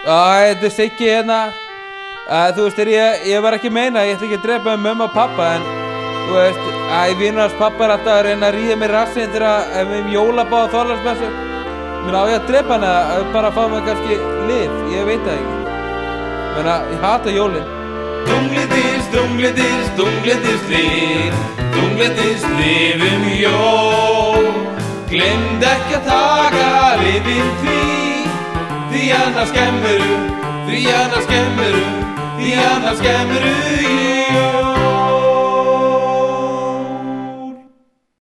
Þetta Siggi hérna. Þú veist, ég var ekki að meina, ég ætla ekki að drepa mömmu og pappa, en þú veist, vinur hans pappa alltaf að reyna að ríða mér rassinn þegar við jólabáð og Þorláksmessu. Á ég að drepa hana, bara að fá mig kannski lyf, ég veit það ekki. Ég hata jólin. Þunglyndis, þunglyndis, þunglyndislyf, þunglyndislyf jól. Gleymd ekki að taka lyfin því annars skemmuru, því annars skemmuru, því annars skemmuru jól.